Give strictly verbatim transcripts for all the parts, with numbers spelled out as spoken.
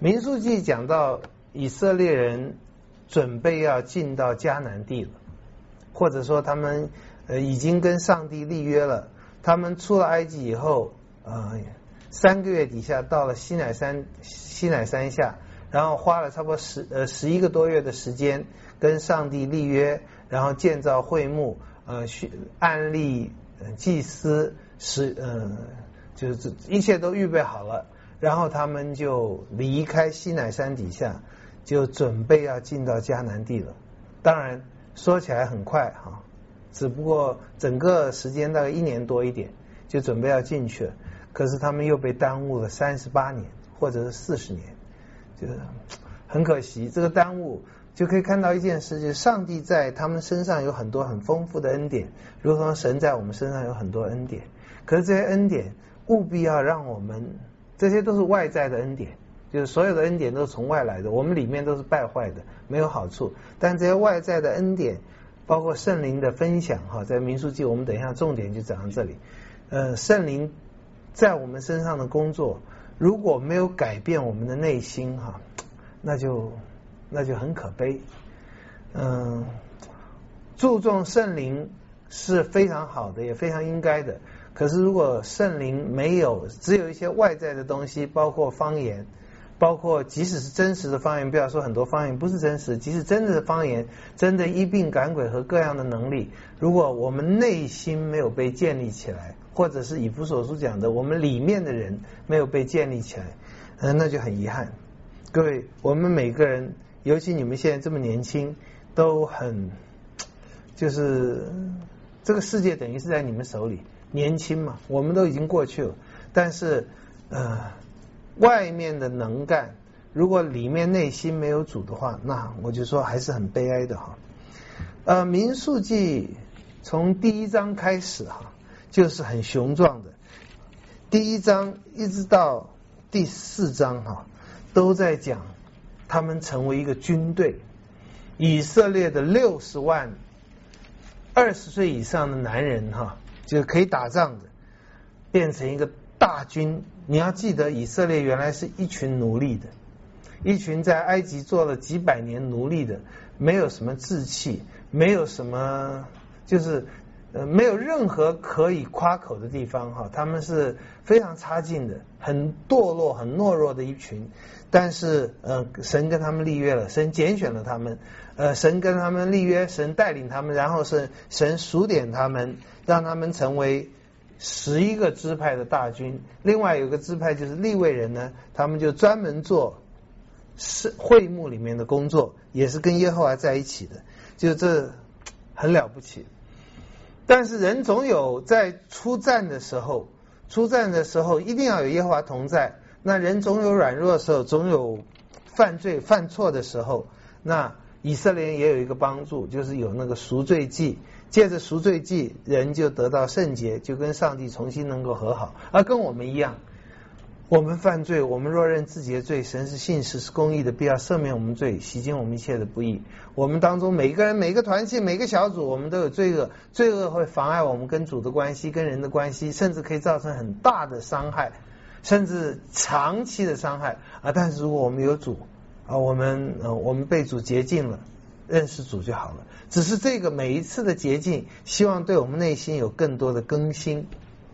民数记讲到以色列人准备要进到迦南地了，或者说他们呃已经跟上帝立约了。他们出了埃及以后，呃三个月底下到了西乃山西乃山下，然后花了差不多十呃十一个多月的时间跟上帝立约，然后建造会幕，呃安立祭司，是呃就是一切都预备好了。然后他们就离开西乃山底下，就准备要进到迦南地了。当然说起来很快哈，只不过整个时间大概一年多一点，就准备要进去了。可是他们又被耽误了三十八年，或者是四十年，就是很可惜。这个耽误就可以看到一件事，就是上帝在他们身上有很多很丰富的恩典，如同神在我们身上有很多恩典。可是这些恩典务必要让我们，这些都是外在的恩典，就是所有的恩典都是从外来的，我们里面都是败坏的，没有好处。但这些外在的恩典，包括圣灵的分享哈，在民数记我们等一下重点就讲到这里。呃，圣灵在我们身上的工作，如果没有改变我们的内心哈，那就那就很可悲。嗯、呃，注重圣灵是非常好的，也非常应该的。可是如果圣灵没有，只有一些外在的东西，包括方言，包括即使是真实的方言，不要说很多方言不是真实，即使真的方言，真的医病赶鬼和各样的能力，如果我们内心没有被建立起来，或者是以弗所书讲的我们里面的人没有被建立起来，嗯，那就很遗憾。各位，我们每个人，尤其你们现在这么年轻，都很就是这个世界等于是在你们手里，年轻嘛，我们都已经过去了，但是呃外面的能干，如果里面内心没有主的话，那我就说还是很悲哀的哈。呃，民数记从第一章开始哈，就是很雄壮的，第一章一直到第四章哈，都在讲他们成为一个军队，以色列的六十万二十岁以上的男人哈，就是可以打仗的，变成一个大军。你要记得，以色列原来是一群奴隶的，一群在埃及做了几百年奴隶的，没有什么志气，没有什么就是呃没有任何可以夸口的地方哈，他们是非常差劲的，很堕落很懦弱的一群。但是呃神跟他们立约了，神拣选了他们，呃神跟他们立约，神带领他们，然后是神数点他们，让他们成为十一个支派的大军。另外有个支派就是利未人呢，他们就专门做是会幕里面的工作，也是跟耶和华在一起的，就这很了不起。但是人总有在出战的时候，出战的时候一定要有耶和华同在。那人总有软弱的时候，总有犯罪犯错的时候。那以色列人也有一个帮助，就是有那个赎罪祭，借着赎罪祭，人就得到圣洁，就跟上帝重新能够和好。而跟我们一样，我们犯罪，我们若认自己的罪，神是信实是公义的，必要赦免我们罪，洗净我们一切的不义。我们当中每一个人、每个团体、每个小组，我们都有罪恶，罪恶会妨碍我们跟主的关系、跟人的关系，甚至可以造成很大的伤害，甚至长期的伤害啊！但是如果我们有主啊，我们呃我们被主洁净了，认识主就好了。只是这个每一次的洁净，希望对我们内心有更多的更新。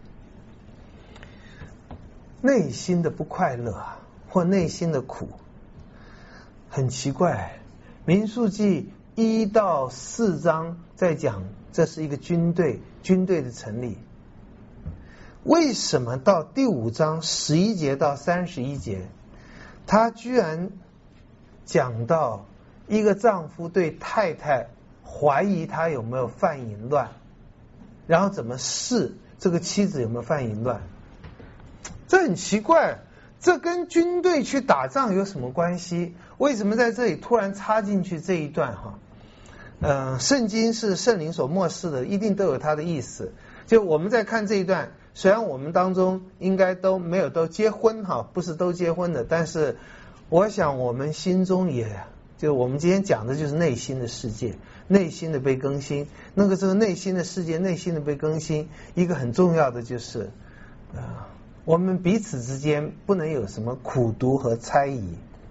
内心的不快乐或内心的苦，很奇怪。民数记一到四章在讲这是一个军队，军队的成立。为什么到第五章十一节到三十一节，他居然讲到一个丈夫对太太怀疑他有没有犯淫乱，然后怎么试这个妻子有没有犯淫乱？这很奇怪，这跟军队去打仗有什么关系？为什么在这里突然插进去这一段哈？呃，圣经是圣灵所默示的，一定都有它的意思。就我们在看这一段，虽然我们当中应该都没有都结婚哈，不是都结婚的，但是我想我们心中也，就我们今天讲的就是内心的世界，内心的被更新。那个时候内心的世界，内心的被更新，一个很重要的就是啊。呃我们彼此之间不能有什么苦毒和猜疑，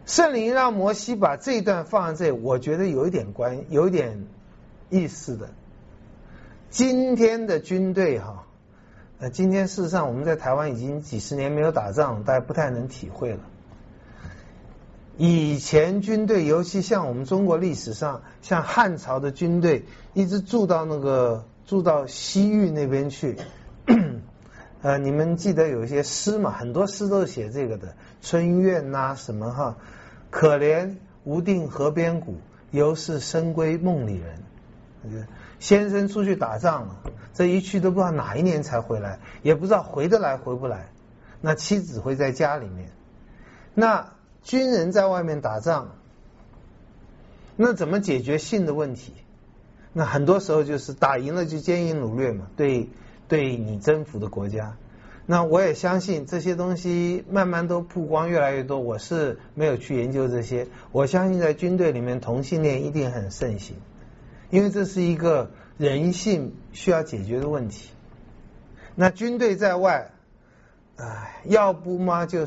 圣灵让摩西把这一段放在这里，我觉得有一点关，有一点意思的。今天的军队哈，呃，今天事实上我们在台湾已经几十年没有打仗，大家不太能体会了。以前军队，尤其像我们中国历史上，像汉朝的军队，一直住到那个住到西域那边去。呃，你们记得有一些诗嘛？很多诗都是写这个的，春怨呐、啊、什么哈，可怜无定河边骨，犹是深闺梦里人。先生出去打仗了，这一去都不知道哪一年才回来，也不知道回得来回不来。那妻子会在家里面，那军人在外面打仗，那怎么解决性的问题？那很多时候就是打赢了就奸淫掳掠嘛，对对你征服的国家。那我也相信这些东西慢慢都曝光越来越多，我是没有去研究这些。我相信在军队里面同性恋一定很盛行，因为这是一个人性需要解决的问题。那军队在外，唉，要不嘛就是，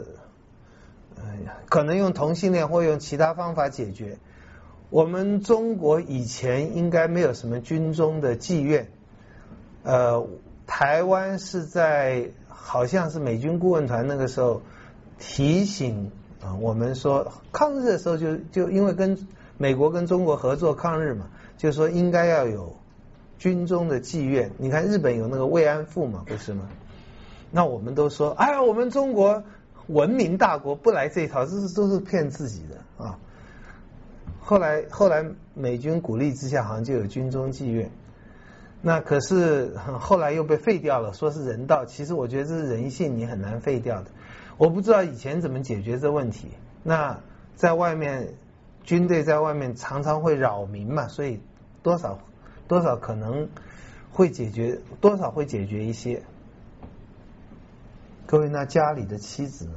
呃，可能用同性恋或用其他方法解决。我们中国以前应该没有什么军中的妓院，呃，台湾是在好像是美军顾问团那个时候提醒啊、呃，我们说抗日的时候就就因为跟美国跟中国合作抗日嘛，就说应该要有军中的妓院。你看日本有那个慰安妇嘛，不是吗？那我们都说，哎呀，我们中国文明大国不来这一套，这是都是骗自己的啊。后来后来美军鼓励之下，好像就有军中妓院。那可是后来又被废掉了，说是人道。其实我觉得这是人性，你很难废掉的。我不知道以前怎么解决这问题。那在外面军队在外面常常会扰民嘛，所以多少多少可能会解决，多少会解决一些。各位，那家里的妻子呢？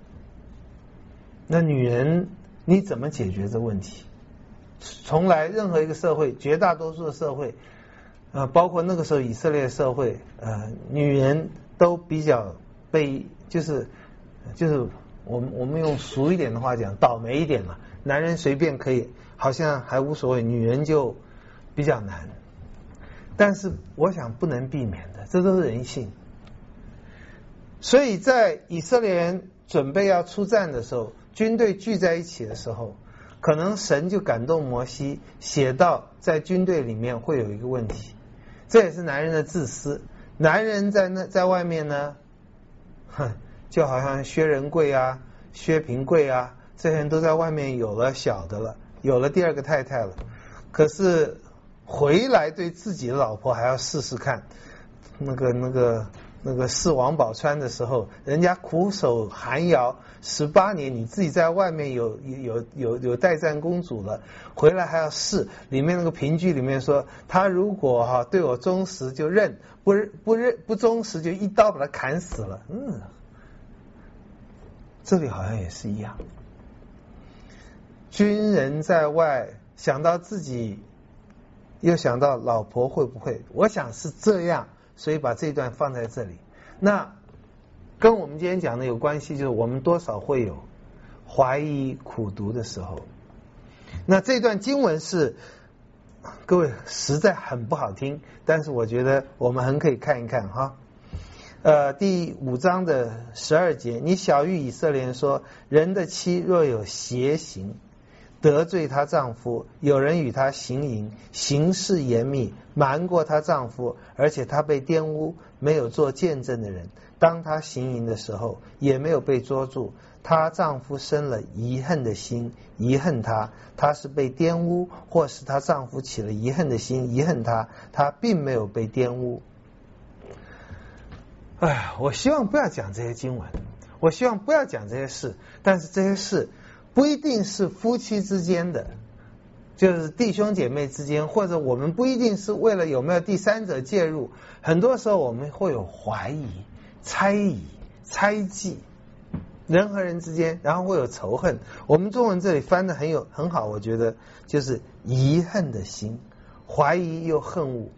那女人你怎么解决这问题？从来任何一个社会，绝大多数的社会，呃，包括那个时候以色列社会，呃，女人都比较被，就是就是我们我们用俗一点的话讲，倒霉一点嘛。男人随便可以，好像还无所谓，女人就比较难。但是我想不能避免的，这都是人性。所以在以色列人准备要出战的时候，军队聚在一起的时候，可能神就感动摩西，写到在军队里面会有一个问题。这也是男人的自私。男人在那在外面呢，哼，就好像薛仁贵啊、薛平贵啊，这些人都在外面有了小的了，有了第二个太太了。可是回来对自己的老婆还要试试看。那个那个那个试王宝钏的时候，人家苦守寒窑十八年，你自己在外面有有有有待战公主了，回来还要试。里面那个评剧里面说，他如果哈、啊、对我忠实就认，不不认不忠实就一刀把他砍死了。嗯，这里好像也是一样。军人在外想到自己，又想到老婆会不会，我想是这样。所以把这段放在这里，那跟我们今天讲的有关系，就是我们多少会有怀疑苦读的时候。那这段经文是各位实在很不好听，但是我觉得我们很可以看一看哈。呃，第五章的十二节，你晓谕以色列人说，人的妻若有邪行，得罪她丈夫，有人与她行淫，行事严密，瞒过她丈夫，而且她被玷污，没有做见证的人，当她行淫的时候，也没有被捉住，她丈夫生了遗恨的心，遗恨她，她是被玷污，或是她丈夫起了遗恨的心，遗恨她，她并没有被玷污。哎，我希望不要讲这些经文，我希望不要讲这些事，但是这些事不一定是夫妻之间的，就是弟兄姐妹之间，或者我们不一定是为了有没有第三者介入，很多时候我们会有怀疑、猜疑、猜忌，人和人之间，然后会有仇恨。我们中文这里翻的很有很好，我觉得就是遗恨的心，怀疑又恨恶。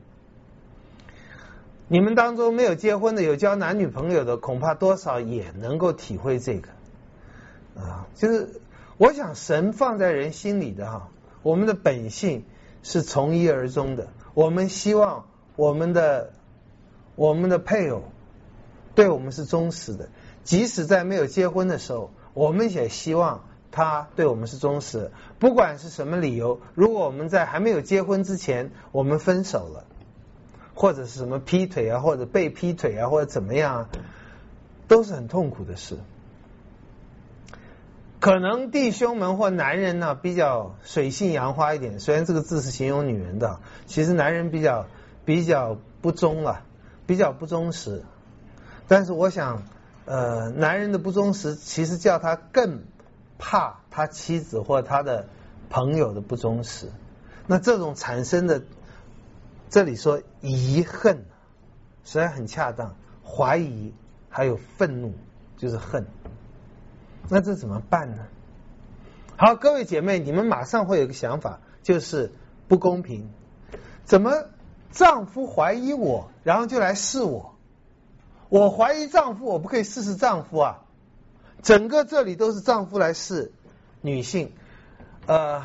你们当中没有结婚的，有交男女朋友的，恐怕多少也能够体会这个啊，就是我想神放在人心里的哈，我们的本性是从一而终的，我们希望我们的我们的配偶对我们是忠实的，即使在没有结婚的时候，我们也希望他对我们是忠实的，不管是什么理由，如果我们在还没有结婚之前我们分手了，或者是什么劈腿啊，或者被劈腿啊，或者怎么样啊，都是很痛苦的事。可能弟兄们或男人呢比较水性杨花一点，虽然这个字是形容女人的，其实男人比较比较不忠了，比较不忠实。但是我想呃，男人的不忠实其实叫他更怕他妻子或他的朋友的不忠实。那这种产生的，这里说疑恨实在很恰当，怀疑还有愤怒就是恨。那这怎么办呢？好，各位姐妹，你们马上会有个想法，就是不公平。怎么丈夫怀疑我，然后就来试我？我怀疑丈夫，我不可以试试丈夫啊？整个这里都是丈夫来试女性。呃，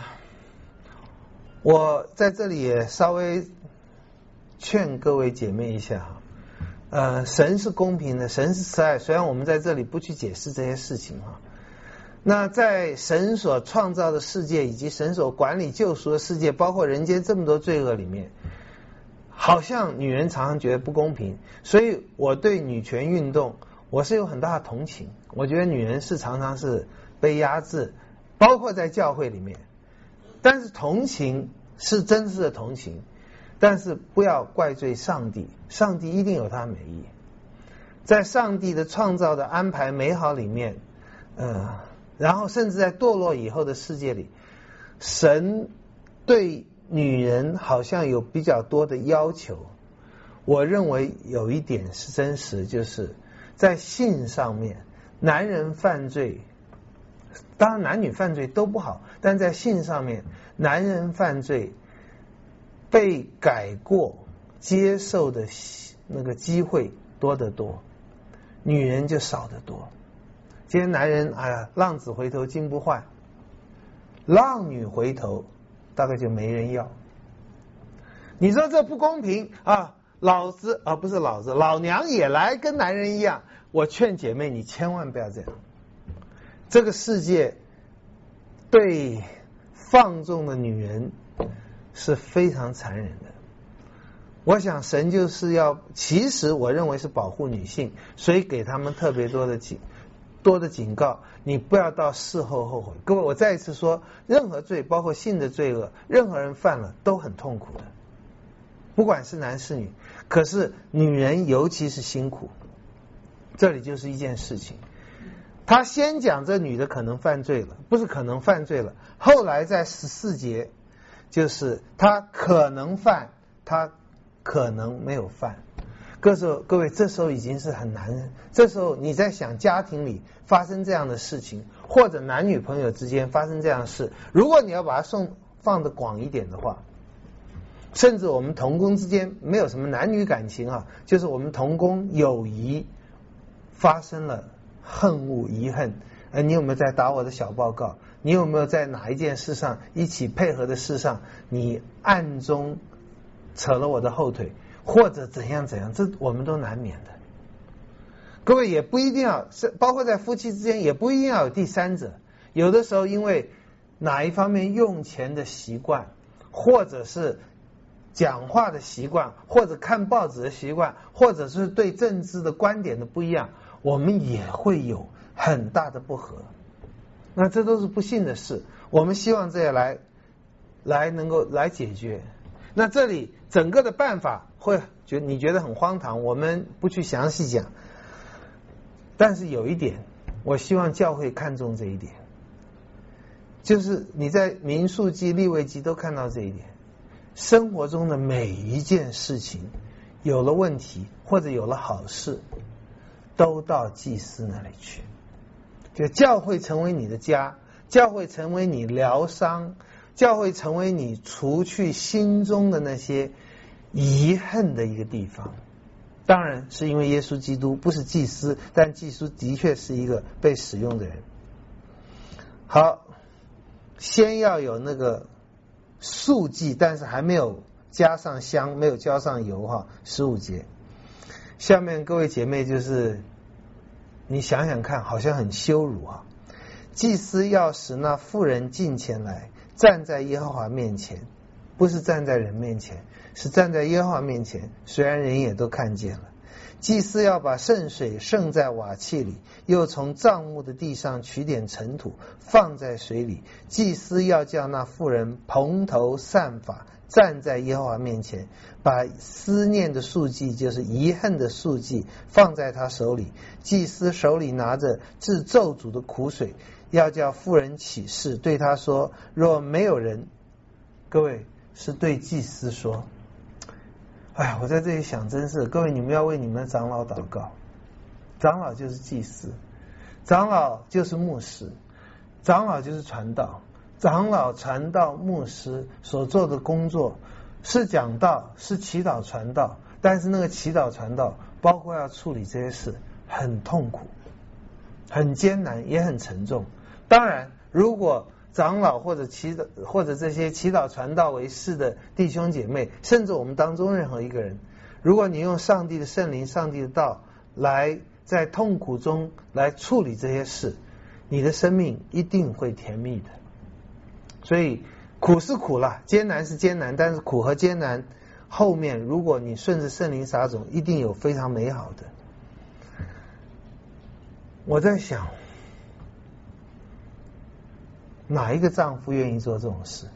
我在这里也稍微劝各位姐妹一下哈。呃，神是公平的，神是慈爱，虽然我们在这里不去解释这些事情哈。那在神所创造的世界以及神所管理救赎的世界，包括人间这么多罪恶里面，好像女人常常觉得不公平，所以我对女权运动我是有很大的同情。我觉得女人是常常是被压制，包括在教会里面。但是同情是真实的同情，但是不要怪罪上帝，上帝一定有他美意。在上帝的创造的安排美好里面，呃，然后甚至在堕落以后的世界里，神对女人好像有比较多的要求。我认为有一点是真实，就是在性上面，男人犯罪，当然男女犯罪都不好，但在性上面，男人犯罪被改过接受的那个机会多得多，女人就少得多。今天男人哎呀，浪子回头金不换，浪女回头大概就没人要。你说这不公平啊？老子啊不是老子，老娘也来跟男人一样。我劝姐妹你千万不要这样。这个世界对放纵的女人是非常残忍的。我想神就是要，其实我认为是保护女性，所以给他们特别多的警多的警告，你不要到事后后悔。各位，我再一次说，任何罪，包括性的罪恶，任何人犯了都很痛苦的，不管是男是女。可是女人尤其是辛苦，这里就是一件事情。他先讲这女的可能犯罪了，不是可能犯罪了，后来在十四节就是她可能犯，她可能没有犯。各时候各位，这时候已经是很难，这时候你在想家庭里发生这样的事情，或者男女朋友之间发生这样的事，如果你要把它送放得广一点的话，甚至我们同工之间没有什么男女感情啊，就是我们同工友谊发生了恨恶遗恨，呃，你有没有在打我的小报告？你有没有在哪一件事上一起配合的事上，你暗中扯了我的后腿，或者怎样怎样？这我们都难免的。各位也不一定要，包括在夫妻之间也不一定要有第三者。有的时候因为哪一方面用钱的习惯，或者是讲话的习惯，或者看报纸的习惯，或者是对政治的观点的不一样，我们也会有很大的不合。那这都是不幸的事，我们希望这样来来能够来解决。那这里整个的办法会觉你觉得很荒唐，我们不去详细讲。但是有一点，我希望教会看重这一点，就是你在民数记、利未记都看到这一点。生活中的每一件事情有了问题或者有了好事，都到祭司那里去。就教会成为你的家，教会成为你疗伤，教会成为你除去心中的那些遗恨的一个地方。当然是因为耶稣基督不是祭司，但祭司的确是一个被使用的人。好， 先要有那个素祭，但是还没有加上香，没有浇上油哈，十五节。下面各位姐妹就是你想想看，好像很羞辱啊。祭司要使那妇人近前来，站在耶和华面前，不是站在人面前，是站在耶和华面前，虽然人也都看见了。祭司要把圣水盛在瓦器里，又从帐幕的地上取点尘土放在水里。祭司要叫那妇人蓬头散发，站在耶和华面前，把思念的素祭，就是遗恨的素祭，放在他手里。祭司手里拿着治咒诅的苦水，要叫妇人起誓，对他说：若没有人，各位是对祭司说。哎呀，我在这里想，真是各位，你们要为你们的长老祷告。长老就是祭司，长老就是牧师，长老就是传道。长老、传道、牧师所做的工作是讲道，是祈祷传道，但是那个祈祷传道包括要处理这些事，很痛苦，很艰难，也很沉重。当然，如果长老或者祈祷或者这些祈祷传道为事的弟兄姐妹，甚至我们当中任何一个人，如果你用上帝的圣灵、上帝的道来在痛苦中来处理这些事，你的生命一定会甜蜜的。所以苦是苦了，艰难是艰难，但是苦和艰难后面，如果你顺着圣灵撒种，一定有非常美好的。我在想，哪一个丈夫愿意做这种事？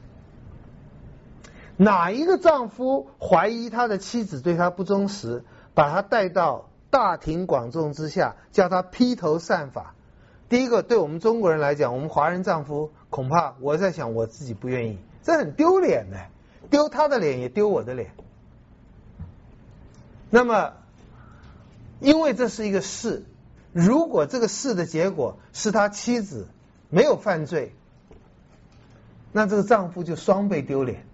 哪一个丈夫怀疑他的妻子对他不忠实，把他带到大庭广众之下，叫他披头散发？第一个，对我们中国人来讲，我们华人丈夫恐怕我在想我自己不愿意，这很丢脸的，丢他的脸也丢我的脸。那么因为这是一个事，如果这个事的结果是他妻子没有犯罪，那这个丈夫就双倍丢脸。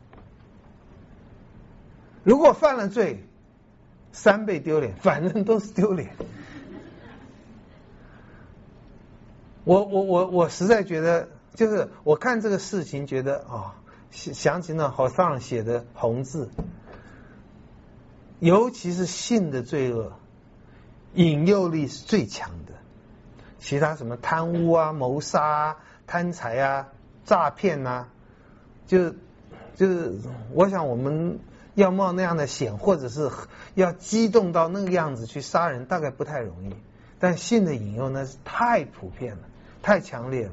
如果犯了罪，三倍丢脸，反正都是丢脸。我我我我实在觉得，就是我看这个事情，觉得啊、哦，想起那好上写的红字，尤其是性的罪恶，引诱力是最强的。其他什么贪污啊、谋杀啊、贪财啊、诈骗啊，就就是我想我们要冒那样的险，或者是要激动到那个样子去杀人，大概不太容易。但性的引诱呢是太普遍了，太强烈了。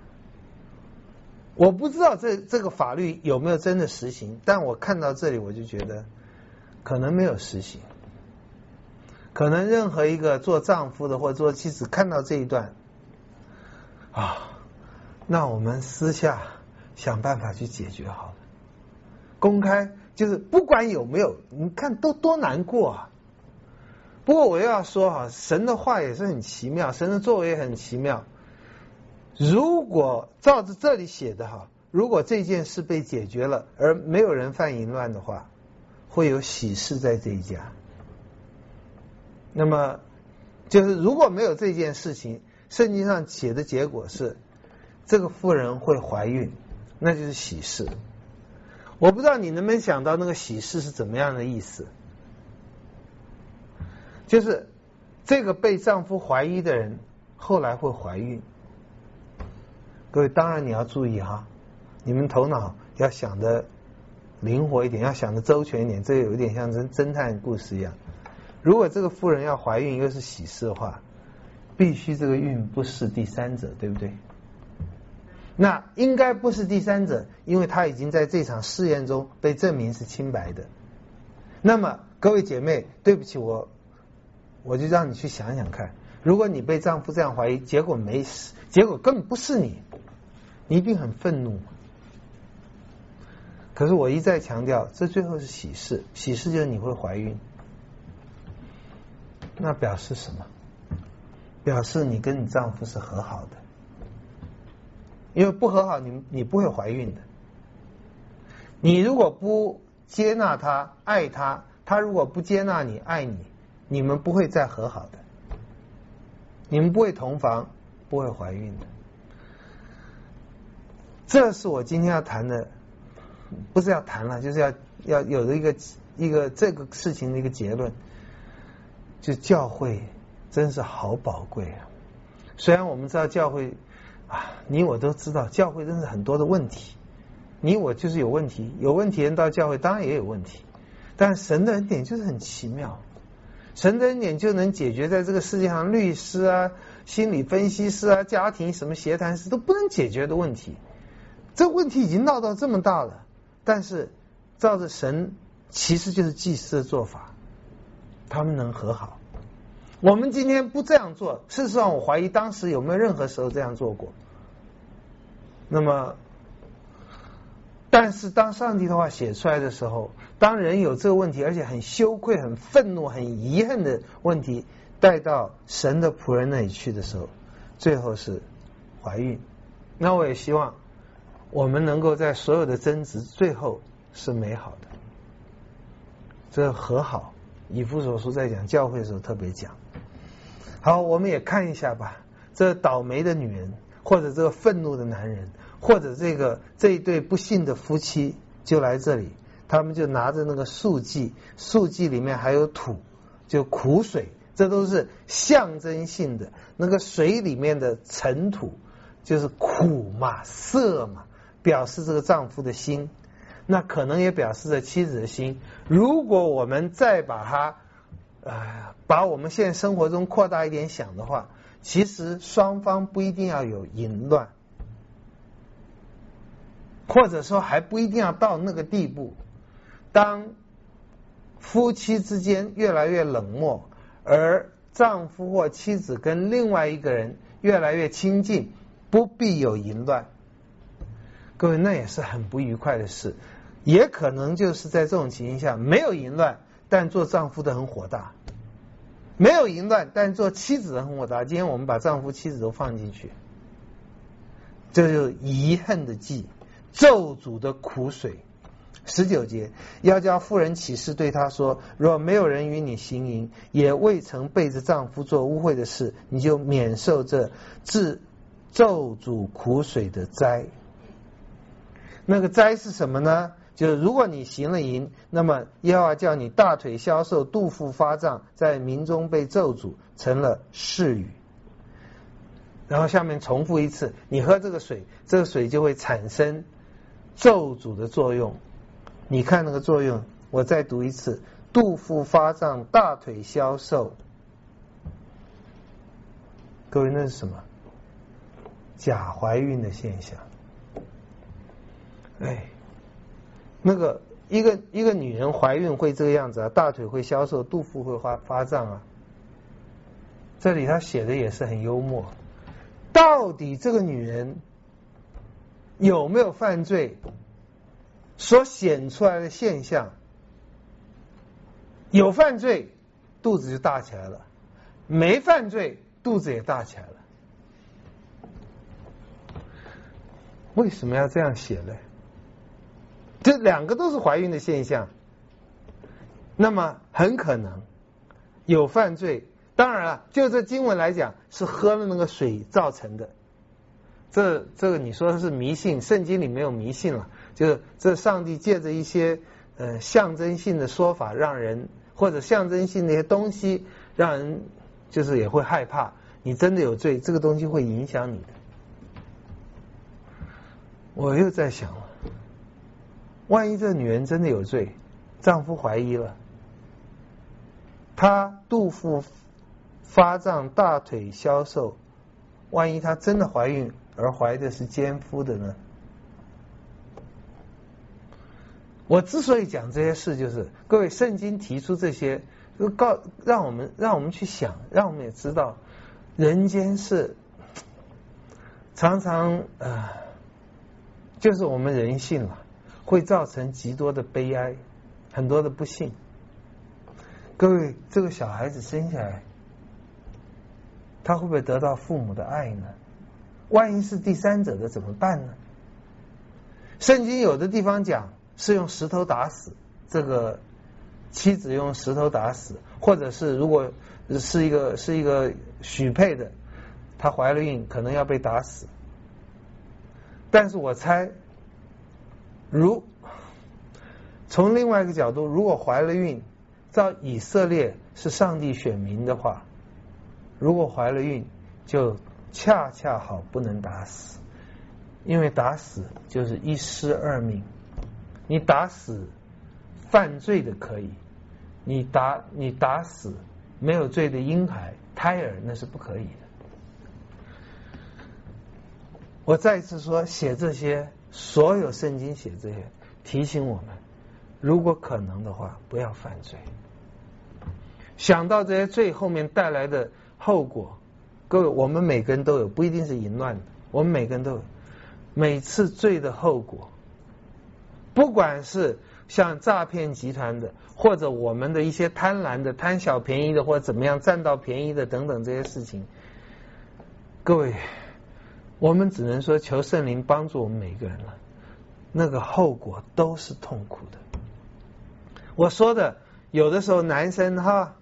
我不知道这这个法律有没有真的实行，但我看到这里我就觉得可能没有实行。可能任何一个做丈夫的或者做妻子看到这一段啊，那我们私下想办法去解决好了。公开就是不管有没有，你看都多难过啊。不过我又要说哈，神的话也是很奇妙，神的作为也很奇妙。如果照着这里写的哈，如果这件事被解决了，而没有人犯淫乱的话，会有喜事在这一家。那么就是如果没有这件事情，圣经上写的结果是这个妇人会怀孕，那就是喜事。我不知道你能不能想到那个喜事是怎么样的意思，就是这个被丈夫怀疑的人后来会怀孕。各位当然你要注意哈，你们头脑要想的灵活一点，要想的周全一点，这有一点像侦侦探故事一样。如果这个妇人要怀孕又是喜事的话，必须这个孕不是第三者，对不对？那应该不是第三者，因为他已经在这场试验中被证明是清白的。那么各位姐妹，对不起，我我就让你去想想看，如果你被丈夫这样怀疑，结果没死，结果根本不是你，你一定很愤怒。可是我一再强调，这最后是喜事，喜事就是你会怀孕。那表示什么？表示你跟你丈夫是和好的，因为不和好你你不会怀孕的。你如果不接纳他、爱他，他如果不接纳你、爱你，你们不会再和好的，你们不会同房，不会怀孕的。 这是我今天要谈的，不是要谈了，就是要要有的一个一个这个事情的一个结论，就教会真是好宝贵啊！虽然我们知道教会啊，你我都知道教会真是很多的问题，你我就是有问题，有问题人到教会当然也有问题，但神的恩典就是很奇妙，神的恩典就能解决在这个世界上律师啊、心理分析师啊、家庭什么协谈师都不能解决的问题。这问题已经闹到这么大了，但是照着神其实就是祭司的做法，他们能和好。我们今天不这样做，事实上我怀疑当时有没有任何时候这样做过。那么但是当上帝的话写出来的时候，当人有这个问题，而且很羞愧、很愤怒、很遗憾的问题带到神的仆人那里去的时候，最后是怀孕。那我也希望我们能够在所有的争执最后是美好的，这和好，以弗所书在讲教会的时候特别讲。好，我们也看一下吧，这倒霉的女人，或者这个愤怒的男人，或者这个这一对不幸的夫妻就来这里，他们就拿着那个素祭，素祭里面还有土，就苦水，这都是象征性的。那个水里面的尘土就是苦嘛、涩嘛，表示这个丈夫的心，那可能也表示着妻子的心。如果我们再把它呃把我们现在生活中扩大一点想的话，其实双方不一定要有淫乱，或者说还不一定要到那个地步。当夫妻之间越来越冷漠，而丈夫或妻子跟另外一个人越来越亲近，不必有淫乱。各位，那也是很不愉快的事。也可能就是在这种情形下没有淫乱，但做丈夫的很火大；没有淫乱，但做妻子的很火大。今天我们把丈夫妻子都放进去，这就是遗恨的祭，咒诅的苦水。十九节，要叫妇人起誓对他说，若没有人与你行淫，也未曾背着丈夫做污秽的事，你就免受这治咒诅苦水的灾。那个灾是什么呢？就是如果你行了淫，那么耶和华叫你大腿消瘦，肚腹发胀，在民中被咒诅，成了誓语。然后下面重复一次，你喝这个水，这个水就会产生咒诅的作用。你看那个作用，我再读一次，肚腹发胀，大腿消瘦。各位，那是什么？假怀孕的现象。哎，那个一个一个女人怀孕会这个样子啊，大腿会消瘦，肚腹会发发胀啊。这里他写的也是很幽默，到底这个女人有没有犯罪？所显出来的现象，有犯罪，肚子就大起来了；没犯罪，肚子也大起来了。为什么要这样写呢？这两个都是怀孕的现象，那么很可能有犯罪。当然了，就这经文来讲，是喝了那个水造成的。这这个你说是迷信，圣经里没有迷信了，就是这上帝借着一些呃象征性的说法，让人或者象征性的一些东西，让人就是也会害怕。你真的有罪，这个东西会影响你的。我又在想了，万一这女人真的有罪，丈夫怀疑了，她肚腹发胀，大腿消瘦，万一她真的怀孕，而怀的是奸夫的呢？我之所以讲这些事，就是各位圣经提出这些，就告让我们让我们去想，让我们也知道，人间是常常呃，就是我们人性了，会造成极多的悲哀，很多的不幸。各位，这个小孩子生下来，他会不会得到父母的爱呢？万一是第三者的怎么办呢？圣经有的地方讲是用石头打死，这个妻子用石头打死，或者是如果是一个是一个许配的，她怀了孕可能要被打死。 但是我猜，如从另外一个角度，如果怀了孕，照以色列是上帝选民的话，如果怀了孕，就恰恰好不能打死，因为打死就是一尸二命。你打死犯罪的可以，你打你打死没有罪的婴孩胎儿那是不可以的。我再一次说，写这些，所有圣经写这些，提醒我们，如果可能的话，不要犯罪。想到这些罪后面带来的后果，各位，我们每个人都有，不一定是淫乱的，我们每个人都有。每次罪的后果，不管是像诈骗集团的，或者我们的一些贪婪的、贪小便宜的，或者怎么样占到便宜的等等这些事情，各位，我们只能说求圣灵帮助我们每个人了。那个后果都是痛苦的。我说的，有的时候男生哈，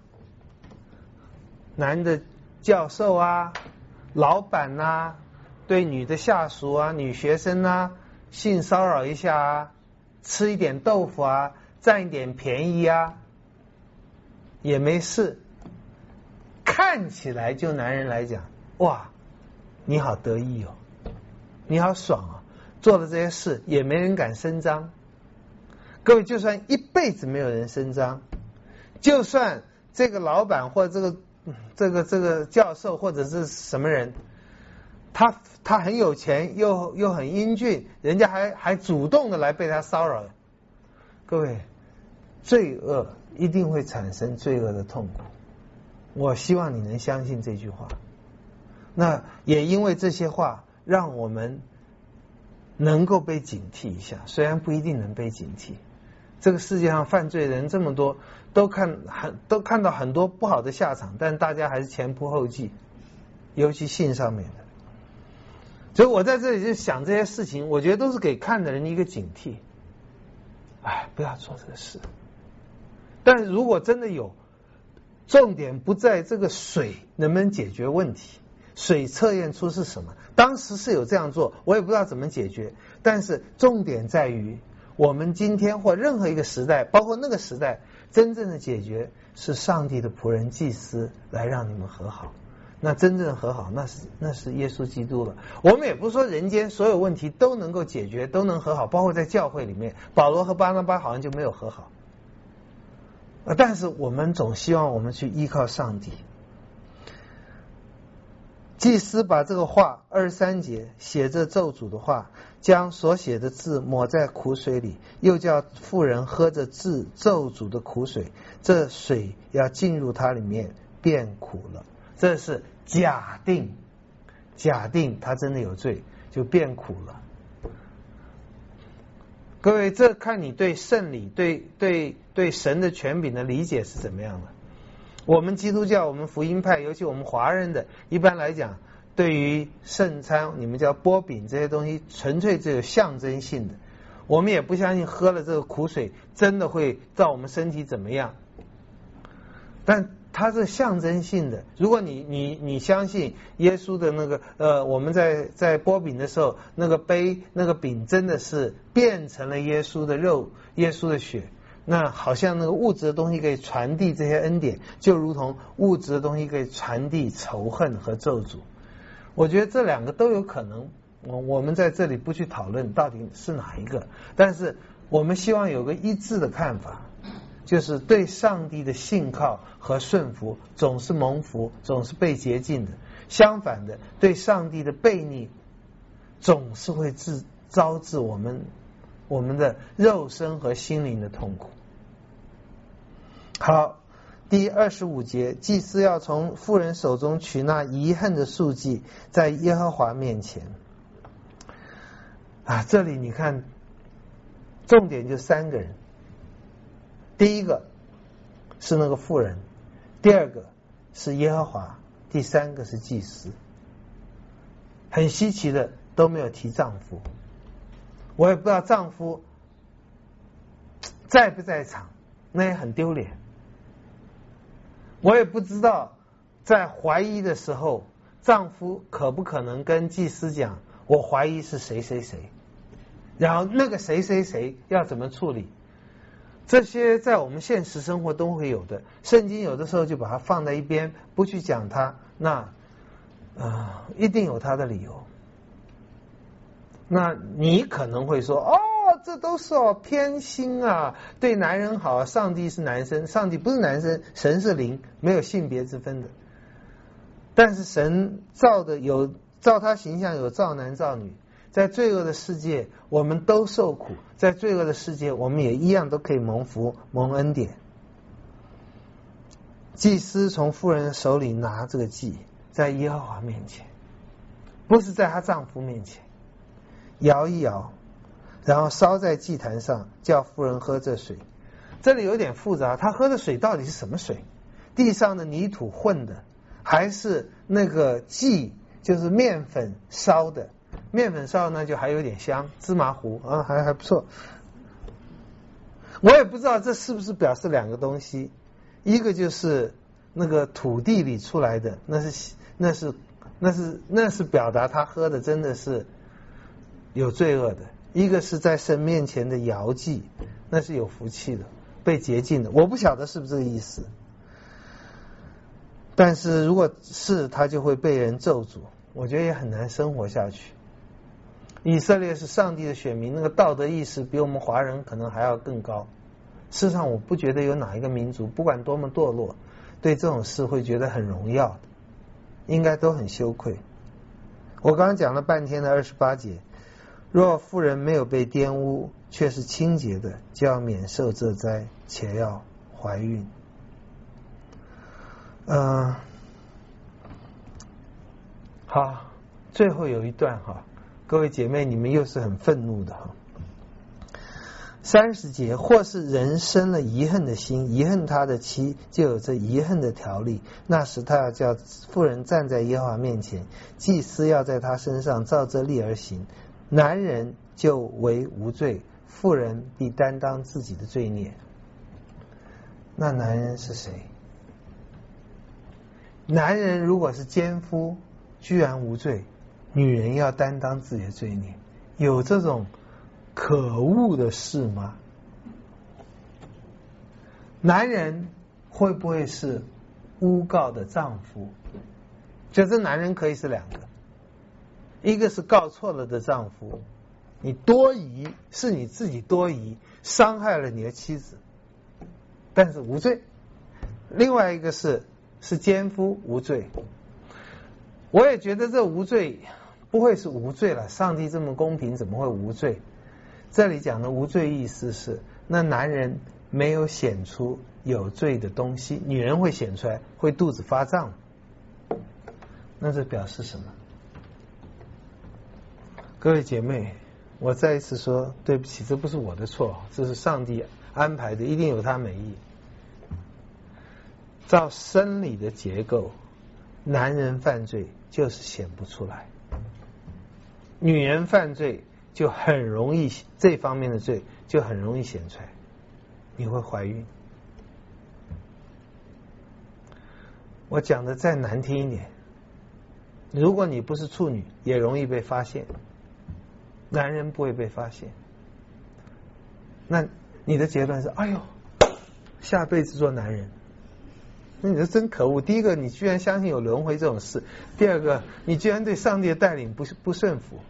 男的教授啊、老板啊，对女的下属啊、女学生啊性骚扰一下啊，吃一点豆腐啊，占一点便宜啊，也没事。看起来就男人来讲，哇，你好得意哦，你好爽啊，做了这些事也没人敢声张。各位，就算一辈子没有人声张，就算这个老板或者这个这个这个教授或者是什么人，他他很有钱又又很英俊，人家还还主动的来被他骚扰。各位，罪恶一定会产生罪恶的痛苦。我希望你能相信这句话。那也因为这些话，让我们能够被警惕一下，虽然不一定能被警惕。这个世界上犯罪的人这么多，都看很都看到很多不好的下场，但大家还是前仆后继，尤其性上面的。所以我在这里就想这些事情，我觉得都是给看的人一个警惕。哎，不要做这个事。但如果真的有，重点不在这个水能不能解决问题，水测验出是什么，当时是有这样做，我也不知道怎么解决，但是重点在于我们今天或任何一个时代，包括那个时代，真正的解决是上帝的仆人祭司来让你们和好。那真正的和好，那是那是耶稣基督了。我们也不是说人间所有问题都能够解决，都能和好，包括在教会里面，保罗和巴拿巴好像就没有和好。但是我们总希望我们去依靠上帝。祭司把这个话二十三节写着咒诅的话，将所写的字抹在苦水里，又叫妇人喝着字咒诅的苦水，这水要进入它里面，变苦了。这是假定，假定他真的有罪，就变苦了。各位，这看你对圣礼、对对对神的权柄的理解是怎么样的。我们基督教，我们福音派，尤其我们华人的，一般来讲，对于圣餐，你们叫波饼这些东西，纯粹只有象征性的。我们也不相信喝了这个苦水真的会让我们身体怎么样，但它是象征性的。如果你你你相信耶稣的那个呃，我们在在剥饼的时候，那个杯那个饼真的是变成了耶稣的肉、耶稣的血，那好像那个物质的东西可以传递这些恩典，就如同物质的东西可以传递仇恨和咒诅。我觉得这两个都有可能，我我们在这里不去讨论到底是哪一个，但是我们希望有个一致的看法。就是对上帝的信靠和顺服总是蒙福，总是被洁净的。相反的，对上帝的悖逆总是会致招致我们我们的肉身和心灵的痛苦。好，第二十五节，祭司要从妇人手中取那遗恨的素祭，在耶和华面前。啊，这里你看，重点就三个人。第一个是那个妇人，第二个是耶和华，第三个是祭司。很稀奇的，都没有提丈夫。我也不知道丈夫在不在场，那也很丢脸。我也不知道在怀疑的时候，丈夫可不可能跟祭司讲， 我怀疑是谁谁谁，然后那个谁谁谁要怎么处理，这些在我们现实生活都会有的。圣经有的时候就把它放在一边，不去讲它，那啊、呃、一定有它的理由。那你可能会说，哦，这都是哦偏心啊，对男人好，上帝是男生，上帝不是男生，神是灵，没有性别之分的。但是神造的有造他形象，有造男造女，在罪恶的世界我们都受苦，在罪恶的世界我们也一样都可以蒙福蒙恩典。祭司从妇人手里拿这个祭，在耶和华面前，不是在她丈夫面前，摇一摇，然后烧在祭坛上，叫妇人喝这水。这里有点复杂，她喝的水到底是什么水？地上的泥土混的，还是那个祭就是面粉烧的？面粉烧呢就还有点香，芝麻糊啊，还还不错。我也不知道这是不是表示两个东西，一个就是那个土地里出来的，那是那是那是那是表达他喝的真的是有罪恶的；一个是在神面前的摇祭，那是有福气的，被洁净的。我不晓得是不是这个意思，但是如果是，他就会被人咒诅，我觉得也很难生活下去。以色列是上帝的选民，那个道德意识比我们华人可能还要更高。事实上我不觉得有哪一个民族不管多么堕落，对这种事会觉得很荣耀的，应该都很羞愧。我刚刚讲了半天的二十八节，若妇人没有被玷污，却是清洁的，就要免受这灾，且要怀孕。嗯、呃，好，最后有一段哈，各位姐妹，你们又是很愤怒的哈。三十节，或是人生了遗恨的心，遗恨他的妻，就有这遗恨的条例。那时他要叫妇人站在耶和华面前，祭司要在他身上照这例而行。男人就为无罪，妇人必担当自己的罪孽。那男人是谁？男人如果是奸夫，居然无罪，女人要担当自己的罪孽，有这种可恶的事吗？男人会不会是诬告的丈夫？就这男人可以是两个，一个是告错了的丈夫，你多疑，是你自己多疑，伤害了你的妻子，但是无罪；另外一个是是奸夫无罪。我也觉得这无罪不会是无罪了，上帝这么公平，怎么会无罪？这里讲的无罪意思是，那男人没有显出有罪的东西，女人会显出来，会肚子发胀，那这表示什么？各位姐妹，我再一次说对不起，这不是我的错，这是上帝安排的，一定有他美意。照生理的结构，男人犯罪就是显不出来，女人犯罪就很容易，这方面的罪就很容易显出来，你会怀孕。我讲的再难听一点，如果你不是处女，也容易被发现，男人不会被发现。那你的结论是，哎呦，下辈子做男人。那你这真可恶！第一个，你居然相信有轮回这种事；第二个，你居然对上帝的带领不不顺服。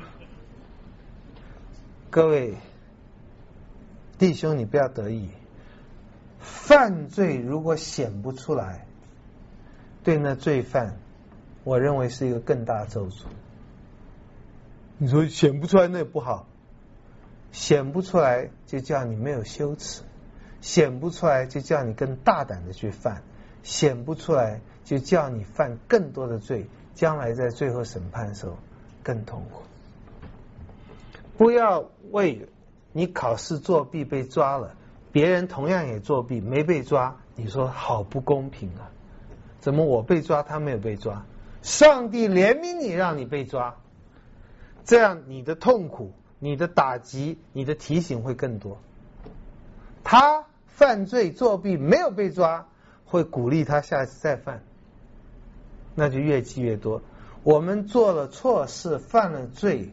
各位弟兄，你不要得意。犯罪如果显不出来，对那罪犯，我认为是一个更大的咒诅。你说显不出来那也不好，显不出来就叫你没有羞耻，显不出来就叫你更大胆的去犯。显不出来就叫你犯更多的罪，将来在最后审判的时候更痛苦。不要为你考试作弊被抓了，别人同样也作弊没被抓，你说好不公平啊！怎么我被抓他没有被抓？上帝怜悯你，让你被抓，这样你的痛苦、你的打击、你的提醒会更多。他犯罪作弊没有被抓，会鼓励他下次再犯，那就越积越多。 我们做了错事，犯了罪，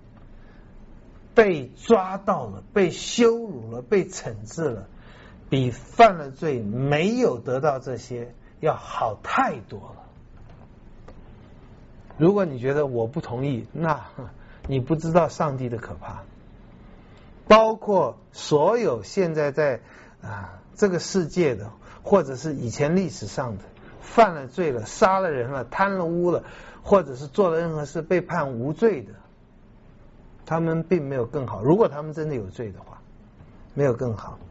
被抓到了，被羞辱了，被惩治了，比犯了罪没有得到这些要好太多了。如果你觉得我不同意，那你不知道上帝的可怕。包括所有现在在啊这个世界的，或者是以前历史上的犯了罪了、杀了人了、贪了污了，或者是做了任何事被判无罪的，他们并没有更好。如果他们真的有罪的话，没有更好。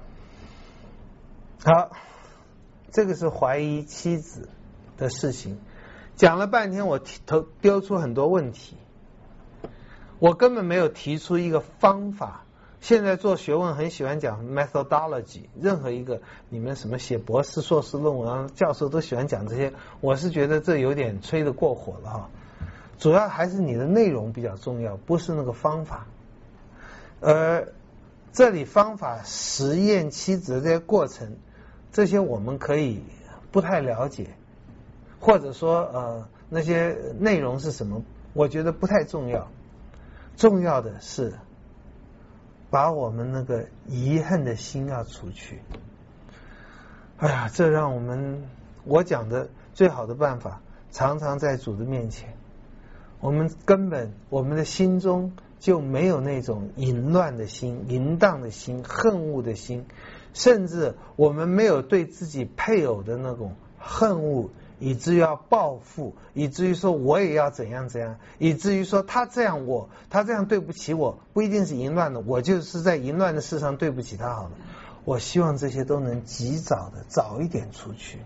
好，这个是怀疑妻子的事情，讲了半天，我提头丢出很多问题，我根本没有提出一个方法。现在做学问很喜欢讲 methodology， 任何一个你们什么写博士、硕士论文，教授都喜欢讲这些，我是觉得这有点吹得过火了哈。主要还是你的内容比较重要，不是那个方法。而这里方法实验妻子的这些过程，这些我们可以不太了解，或者说呃那些内容是什么，我觉得不太重要。重要的是把我们那个遗恨的心要除去。哎呀，这让我们我讲的最好的办法，常常在主的面前，我们根本我们的心中就没有那种淫乱的心、淫荡的心、恨恶的心，甚至我们没有对自己配偶的那种恨恶，以至于要报复，以至于说我也要怎样怎样，以至于说他这样我他这样对不起我，不一定是淫乱的，我就是在淫乱的事上对不起他好了。我希望这些都能及早的早一点出去。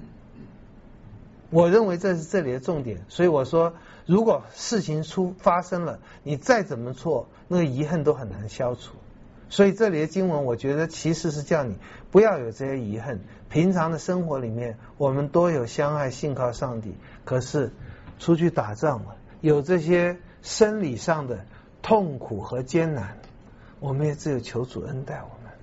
我认为这是这里的重点，所以我说如果事情出发生了，你再怎么做，那个遗恨都很难消除。所以这里的经文我觉得其实是叫你不要有这些遗恨，平常的生活里面我们多有相爱信靠上帝，可是出去打仗了，有这些生理上的痛苦和艰难，我们也只有求主恩待我们，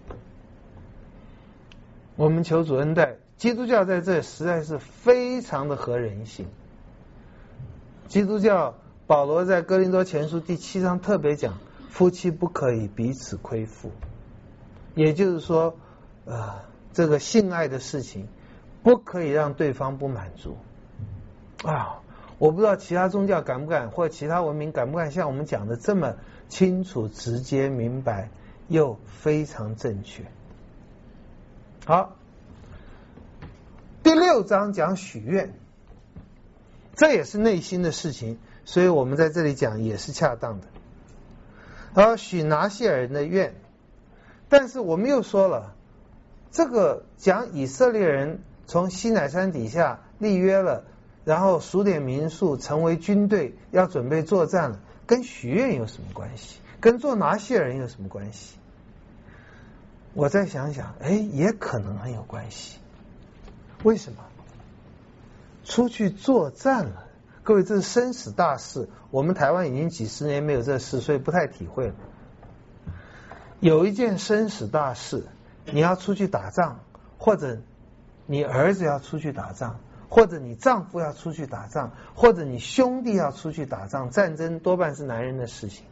我们求主恩待。基督教在这实在是非常的合人性。基督教保罗在哥林多前书第七章特别讲，夫妻不可以彼此亏负，也就是说呃，这个性爱的事情不可以让对方不满足啊！我不知道其他宗教敢不敢，或者其他文明敢不敢像我们讲的这么清楚、直接、明白又非常正确。好，第六章讲许愿，这也是内心的事情，所以我们在这里讲也是恰当的。而许拿细尔人的愿，但是我们又说了，这个讲以色列人从西乃山底下立约了，然后数点民数，成为军队，要准备作战了，跟许愿有什么关系？跟做拿细尔人有什么关系？我再想想，哎，也可能很有关系。为什么？出去作战了，各位，这是生死大事，我们台湾已经几十年没有这事，所以不太体会了。有一件生死大事，你要出去打仗，或者你儿子要出去打仗，或者你丈夫要出去打仗，或者你兄弟要出去打仗，战争多半是男人的事情。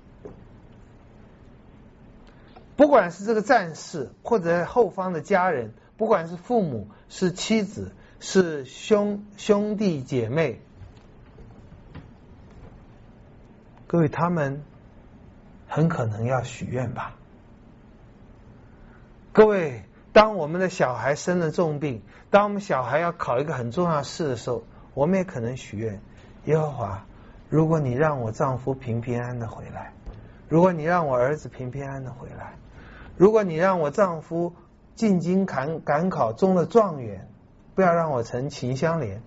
不管是这个战士，或者后方的家人，不管是父母，是妻子，是兄兄弟姐妹，各位，他们很可能要许愿吧。各位，当我们的小孩生了重病，当我们小孩要考一个很重要的事的时候，我们也可能许愿，耶和华，如果你让我丈夫平平安安的回来，如果你让我儿子平平安安的回来，如果你让我丈夫进京赶赶考中了状元，不要让我成秦香莲，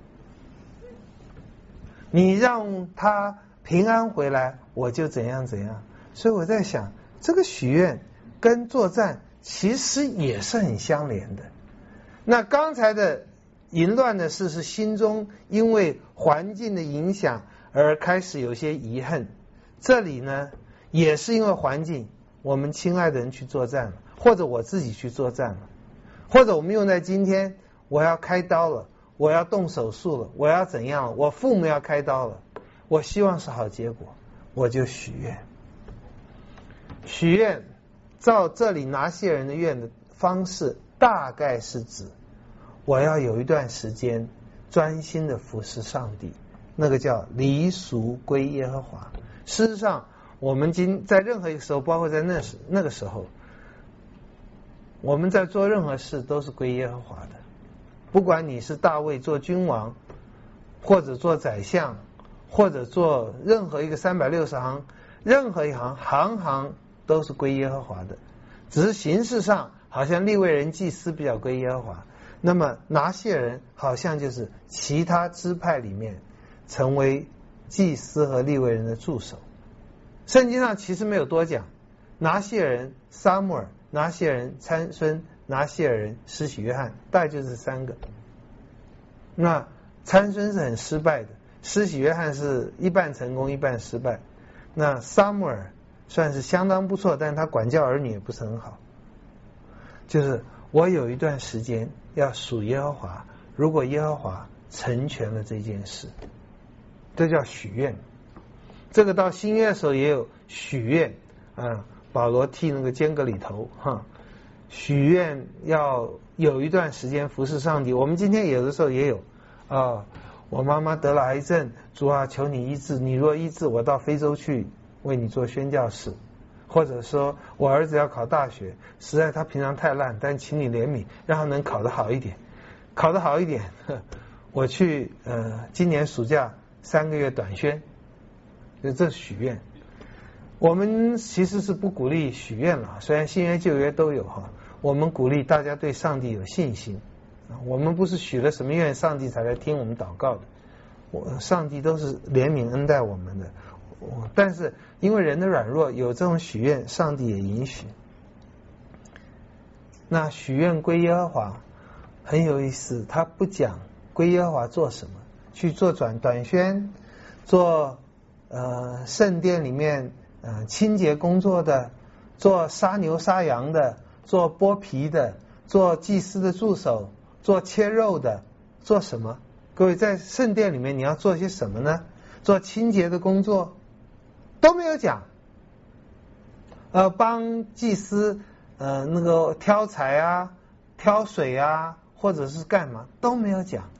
你让他平安回来，我就怎样怎样。所以我在想，这个许愿跟作战其实也是很相连的。那刚才的淫乱的事是心中因为环境的影响而开始有些遗恨，这里呢也是因为环境，我们亲爱的人去作战了，或者我自己去作战了，或者我们用在今天，我要开刀了，我要动手术了，我要怎样了，我父母要开刀了， 我希望是好结果，我就许愿。许愿照这里拿西尔人的愿的方式，大概是指我要有一段时间专心的服侍上帝，那个叫离俗归耶和华。事实上我们今在任何一个时候，包括在那时那个时候，我们在做任何事都是归耶和华的。不管你是大卫做君王，或者做宰相，或者做任何一个三百六十行，任何一行行行都是归耶和华的，只是形式上好像利未人祭司比较归耶和华，那么拿西尔人好像就是其他支派里面成为祭司和利未人的助手。圣经上其实没有多讲，拿西尔人撒母耳，拿西尔人参孙，拿西尔人施洗约翰，大概就是三个。那参孙是很失败的，施洗约翰是一半成功一半失败，那撒母耳算是相当不错，但是他管教儿女也不是很好。就是我有一段时间要属耶和华，如果耶和华成全了这件事，这叫许愿。这个到新约的时候也有许愿啊，保罗剃那个尖革里头哈，许愿要有一段时间服侍上帝。我们今天有的时候也有啊，我妈妈得了癌症，主啊求你医治，你若医治，我到非洲去为你做宣教士。或者说我儿子要考大学，实在他平常太烂，但请你怜悯，让他能考得好一点，考得好一点，我去呃今年暑假三个月短宣，就这许愿。我们其实是不鼓励许愿了，虽然新约旧约都有哈，我们鼓励大家对上帝有信心。我们不是许了什么愿，上帝才来听我们祷告的，我上帝都是怜悯恩待我们的。但是因为人的软弱，有这种许愿，上帝也允许。那许愿归耶和华很有意思，他不讲归耶和华做什么，去做短短宣，做呃圣殿里面呃清洁工作的，做杀牛杀羊的，做剥皮的，做祭司的助手，做切肉的，做什么？各位在圣殿里面你要做些什么呢？做清洁的工作都没有讲，呃，帮祭司呃那个挑柴啊、挑水啊，或者是干嘛都没有讲，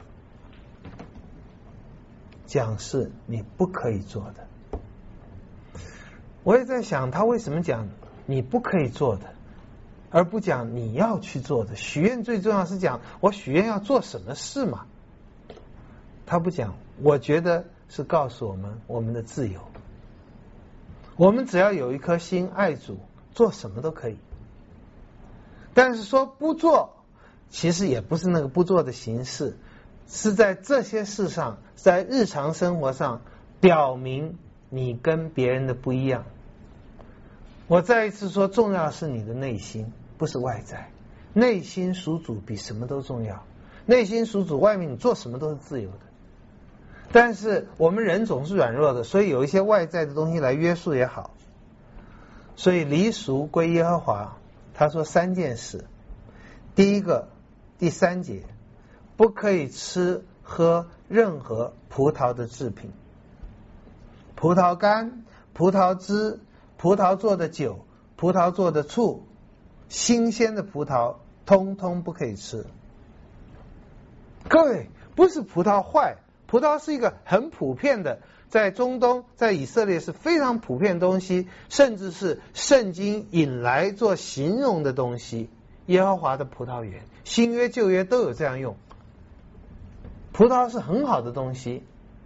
讲是你不可以做的。我也在想，他为什么讲你不可以做的，而不讲你要去做的？许愿最重要是讲我许愿要做什么事嘛，他不讲，我觉得是告诉我们我们的自由。我们只要有一颗心爱主，做什么都可以。但是说不做，其实也不是那个不做的形式，是在这些事上，在日常生活上表明你跟别人的不一样。我再一次说，重要是你的内心，不是外在。内心属主比什么都重要。内心属主，外面你做什么都是自由的。但是我们人总是软弱的，所以有一些外在的东西来约束也好。所以离俗归耶和华，他说三件事。第一个，第三节，不可以吃喝任何葡萄的制品，葡萄干、葡萄汁、葡萄做的酒、葡萄做的醋，新鲜的葡萄通通不可以吃。各位，不是葡萄坏，葡萄是一个很普遍的，在中东在以色列是非常普遍的东西，甚至是圣经引来做形容的东西。耶和华的葡萄园，新约旧约都有这样用。葡萄是很好的东西，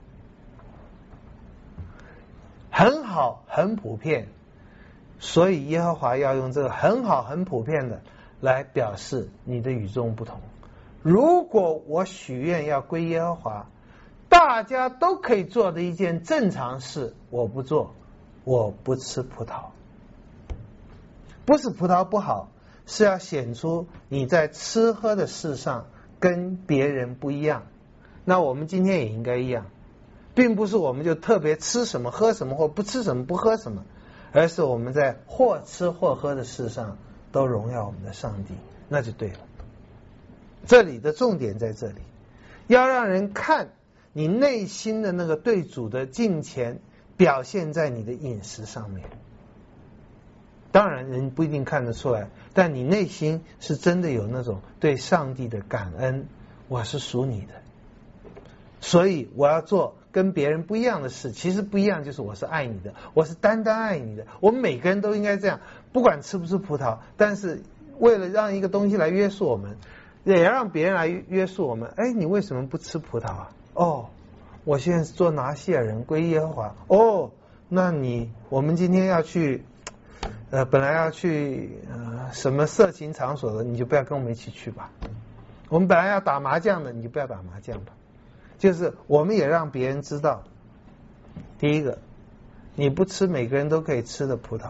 很好很普遍，所以耶和华要用这个很好很普遍的来表示你的与众不同。如果我许愿要归耶和华，大家都可以做的一件正常事我不做，我不吃葡萄。不是葡萄不好，是要显出你在吃喝的事上跟别人不一样。那我们今天也应该一样，并不是我们就特别吃什么喝什么，或不吃什么不喝什么，而是我们在或吃或喝的事上都荣耀我们的上帝，那就对了。这里的重点在这里，要让人看你内心的那个对主的敬虔表现在你的饮食上面。当然人不一定看得出来，但你内心是真的有那种对上帝的感恩，我是属你的，所以我要做跟别人不一样的事。其实不一样就是我是爱你的，我是单单爱你的。我们每个人都应该这样，不管吃不吃葡萄，但是为了让一个东西来约束我们，也要让别人来约束我们。哎，你为什么不吃葡萄啊？哦，我现在是做拿西尔人，归耶和华。哦，那你我们今天要去呃，本来要去呃什么色情场所的，你就不要跟我们一起去吧。我们本来要打麻将的，你就不要打麻将吧。就是我们也让别人知道，第一个，你不吃每个人都可以吃的葡萄。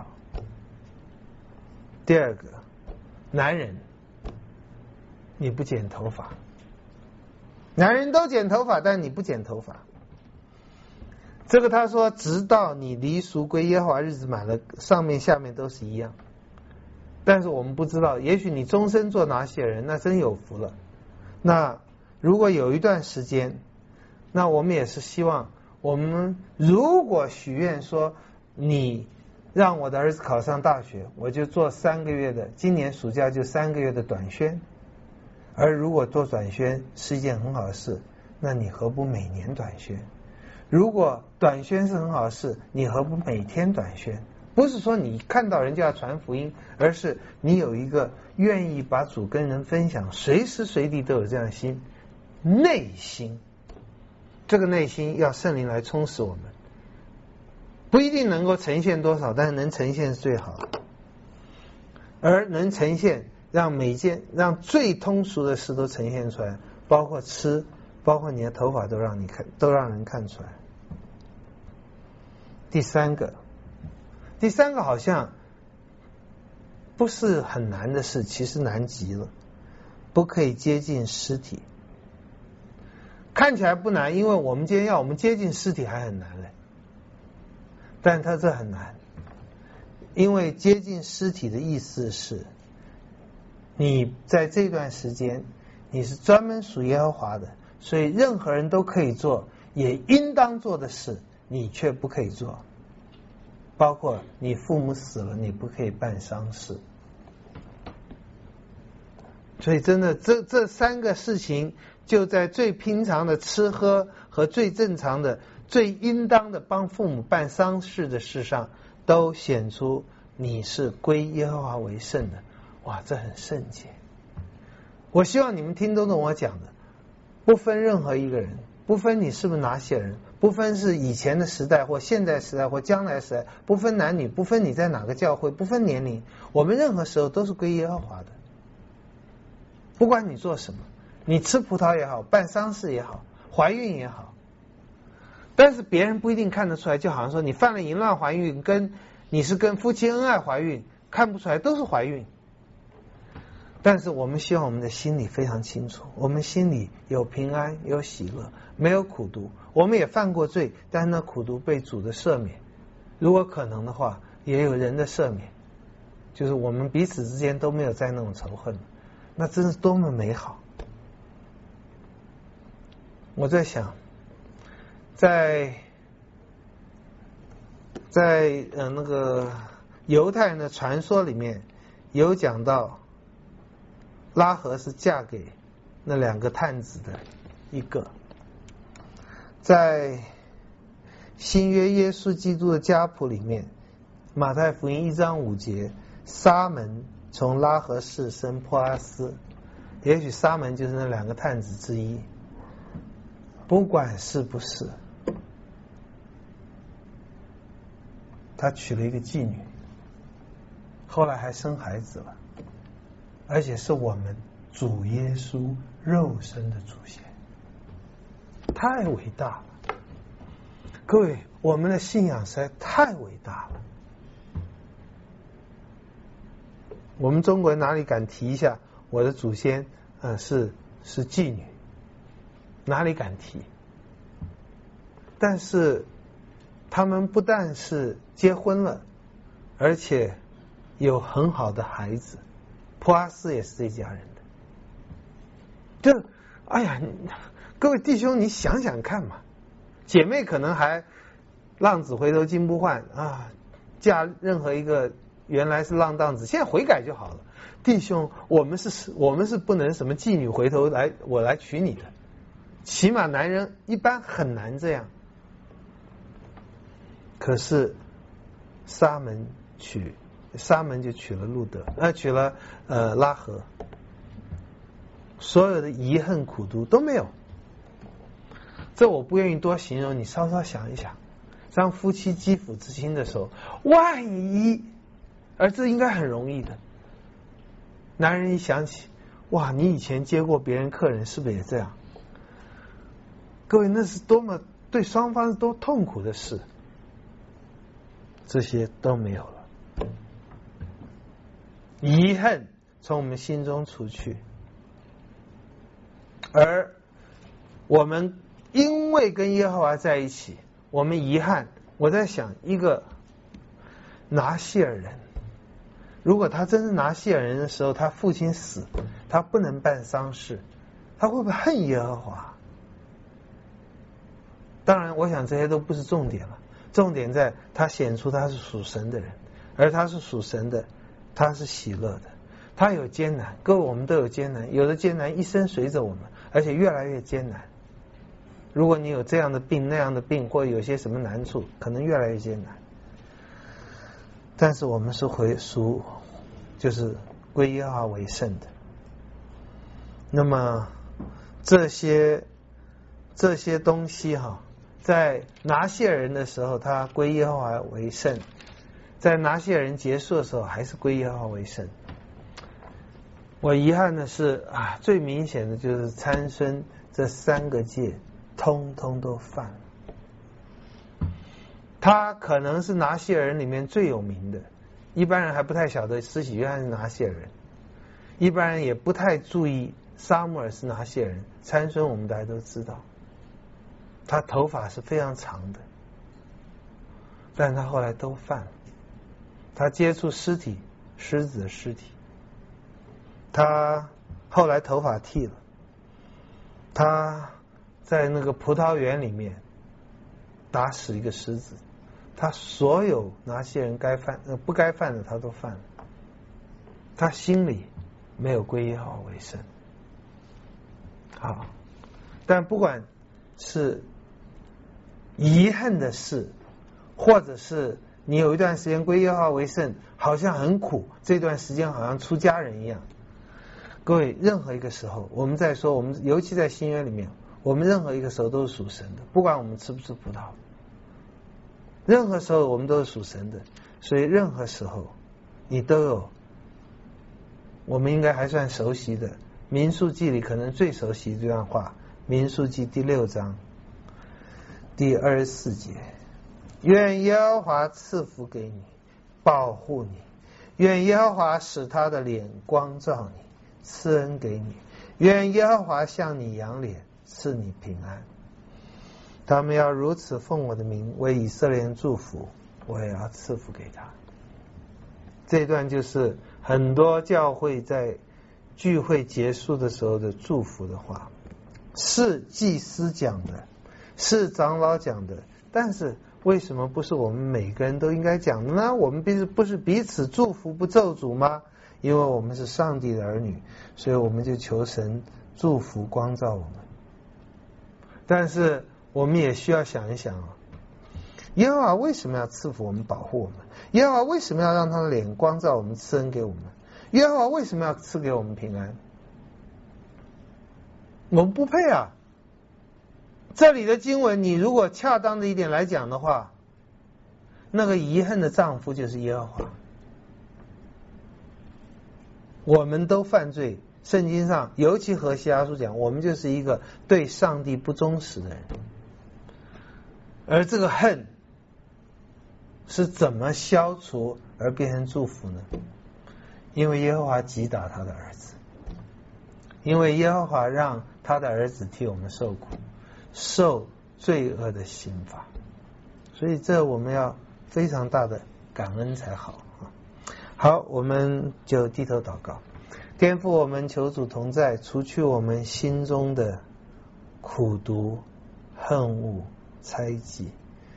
第二个，男人，你不剪头发。男人都剪头发，但你不剪头发。这个他说，直到你离俗归耶和华日子满了，上面下面都是一样。但是我们不知道，也许你终身做拿西尔人，那真有福了。那如果有一段时间，那我们也是希望，我们如果许愿说，你让我的儿子考上大学，我就做三个月的，今年暑假就三个月的短宣。而如果做短宣是一件很好的事，那你何不每年短宣？如果短宣是很好的事，你何不每天短宣？不是说你看到人就要传福音，而是你有一个愿意把主跟人分享，随时随地都有这样的心，内心。这个内心要圣灵来充实我们，不一定能够呈现多少，但是能呈现是最好的。而能呈现，让每件让最通俗的事都呈现出来，包括吃，包括你的头发都让你看，都让人看出来。第三个，第三个好像不是很难的事，其实难极了。不可以接近尸体，看起来不难，因为我们今天要我们接近尸体还很难嘞。但它这很难，因为接近尸体的意思是，你在这段时间你是专门属耶和华的，所以任何人都可以做，也应当做的事，你却不可以做。包括你父母死了，你不可以办丧事。所以真的这这三个事情，就在最平常的吃喝和最正常的最应当的帮父母办丧事的事上，都显出你是归耶和华为圣的。哇，这很圣洁。我希望你们听懂懂我讲的，不分任何一个人，不分你是不是拿西尔人，不分是以前的时代或现在时代或将来时代，不分男女，不分你在哪个教会，不分年龄，我们任何时候都是归耶和华的。不管你做什么，你吃葡萄也好，办丧事也好，怀孕也好，但是别人不一定看得出来，就好像说你犯了淫乱怀孕，跟你是跟夫妻恩爱怀孕，看不出来，都是怀孕。但是我们希望我们的心里非常清楚，我们心里有平安，有喜乐，没有苦毒。我们也犯过罪，但是那苦毒被主的赦免，如果可能的话也有人的赦免，就是我们彼此之间都没有再那种仇恨，那真是多么美好。我在想，在在呃那个犹太人的传说里面有讲到，拉合是嫁给那两个探子的一个。在新约耶稣基督的家谱里面，马太福音一章五节，撒门从拉合氏生波阿斯，也许撒门就是那两个探子之一。不管是不是，他娶了一个妓女，后来还生孩子了，而且是我们主耶稣肉身的祖先，太伟大了。各位，我们的信仰实在太伟大了。我们中国人哪里敢提一下我的祖先呃是是妓女，哪里敢提？但是他们不但是结婚了，而且有很好的孩子，波阿斯也是这家人的。就哎呀， 各位弟兄，你想想看嘛，姐妹可能还浪子回头金不换啊，嫁任何一个原来是浪荡子，现在悔改就好了。弟兄，我们是我们是不能什么妓女回头来我来娶你的，起码男人一般很难这样。可是沙门娶沙门就娶了路德，呃，娶了呃拉合，所有的遗恨苦毒都没有。这我不愿意多形容，你稍稍想一想，当夫妻肌肤之亲的时候，万一，而这应该很容易的。男人一想起，哇，你以前接过别人客人，是不是也这样？各位，那是多么对双方都痛苦的事。这些都没有了，遗恨从我们心中除去，而我们因为跟耶和华在一起，我们遗憾。我在想，一个拿细尔人，如果他真是拿细尔人的时候，他父亲死，他不能办丧事，他会不会恨耶和华？当然，我想这些都不是重点了。重点在他显出他是属神的人，而他是属神的，他是喜乐的。他有艰难，各位我们都有艰难，有的艰难一生随着我们，而且越来越艰难。如果你有这样的病那样的病，或有些什么难处，可能越来越艰难。但是我们是回属，就是归耶和华为圣的。那么这些这些东西哈。在拿细尔人的时候，他归耶和华为圣；在拿细尔人结束的时候，还是归耶和华为圣。我遗憾的是啊，最明显的就是参孙这三个戒，通通都犯了。他可能是拿细尔人里面最有名的，一般人还不太晓得施洗约翰是拿细尔人，一般人也不太注意撒母耳是拿细尔人，参孙我们大家都知道。他头发是非常长的，但他后来都犯了。他接触尸体，狮子的尸体，他后来头发剃了。他在那个葡萄园里面打死一个狮子，他所有哪些人该犯呃不该犯的他都犯了。他心里没有归耶和华为圣。好，但不管是遗恨的事，或者是你有一段时间归耶和华为圣，好像很苦，这段时间好像出家人一样。各位，任何一个时候，我们在说，我们尤其在新约里面，我们任何一个时候都是属神的，不管我们吃不吃葡萄，任何时候我们都是属神的，所以任何时候你都有，我们应该还算熟悉的民数记里可能最熟悉这段话，民数记第六章第二十四节，愿耶和华赐福给你，保护你，愿耶和华使他的脸光照你，赐恩给你，愿耶和华向你扬脸，赐你平安。他们要如此奉我的名为以色列人祝福，我也要赐福给他。这一段就是很多教会在聚会结束的时候的祝福的话，是祭司讲的，是长老讲的，但是为什么不是我们每个人都应该讲的呢？我们不是不是彼此祝福不咒诅吗？因为我们是上帝的儿女，所以我们就求神祝福光照我们。但是我们也需要想一想啊，耶和华为什么要赐福我们，保护我们？耶和华为什么要让他的脸光照我们，赐恩给我们？耶和华为什么要赐给我们平安？我们不配啊！这里的经文，你如果恰当的一点来讲的话，那个遗恨的丈夫就是耶和华。我们都犯罪，圣经上尤其何西阿书讲，我们就是一个对上帝不忠实的人。而这个恨是怎么消除而变成祝福呢？因为耶和华击打他的儿子，因为耶和华让他的儿子替我们受苦，受罪恶的刑罚，所以这我们要非常大的感恩才好。好，我们就低头祷告。天父，我们求主同在，除去我们心中的苦毒、恨恶、猜忌。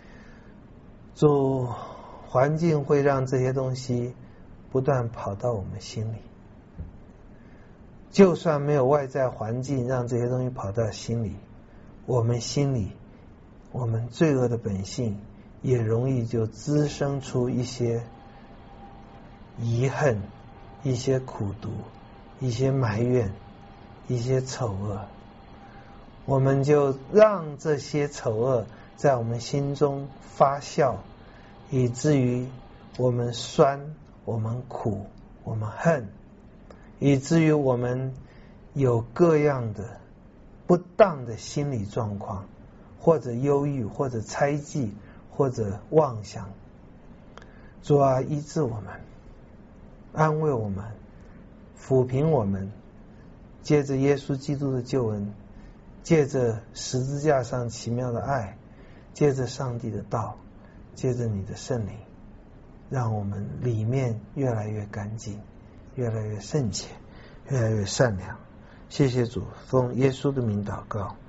主，环境会让这些东西不断跑到我们心里，就算没有外在环境让这些东西跑到心里，我们心里，我们罪恶的本性也容易就滋生出一些遗恨、一些苦毒、一些埋怨、一些丑恶。我们就让这些丑恶在我们心中发酵，以至于我们酸，我们苦，我们恨，以至于我们有各样的不当的心理状况，或者忧郁，或者猜忌，或者妄想。主啊，医治我们，安慰我们，抚平我们，借着耶稣基督的救恩，借着十字架上奇妙的爱，借着上帝的道，借着你的圣灵，让我们里面越来越干净，越来越圣洁，越来越善良。谢谢主，奉耶稣的名祷告。